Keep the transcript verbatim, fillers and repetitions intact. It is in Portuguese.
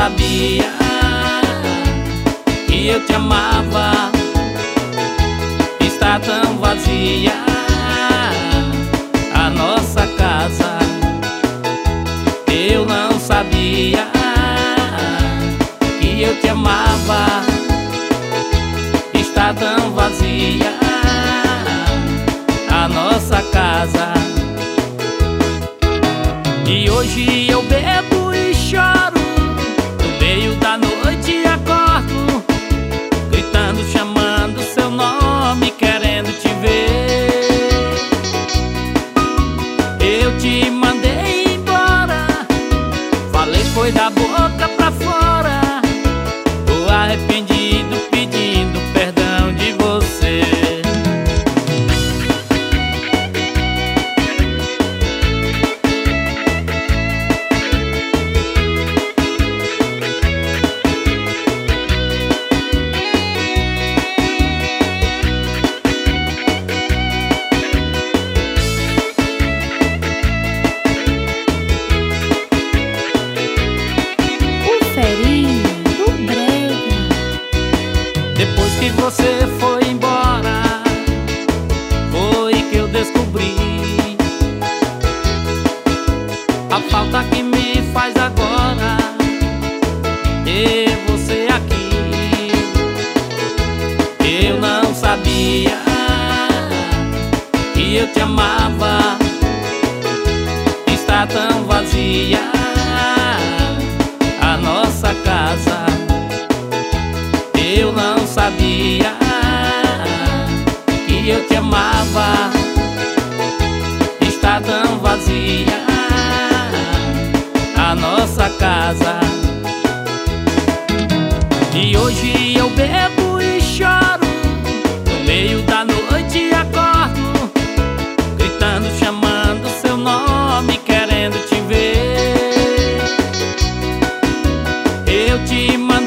sabia que eu te amava. Está tão vazia a nossa casa. Eu não sabia que eu te amava. Está tão vazia a nossa casa. E hoje eu bebo e choro, no meio da noite acordo, gritando, chamando seu nome, querendo te ver. Eu te mandei embora, falei foi da boca pra fora. Tô arrependido, pedindo perdão de você. Depois que você foi embora, foi que eu descobri a falta que me faz agora ter você aqui. Eu não sabia que eu te amava. Está tão vazia a nossa casa. Eu não sabia que eu te amava. Está tão vazia a nossa casa. E hoje eu bebo e choro, no meio da noite acordo, gritando, chamando seu nome, querendo te ver. Eu te mando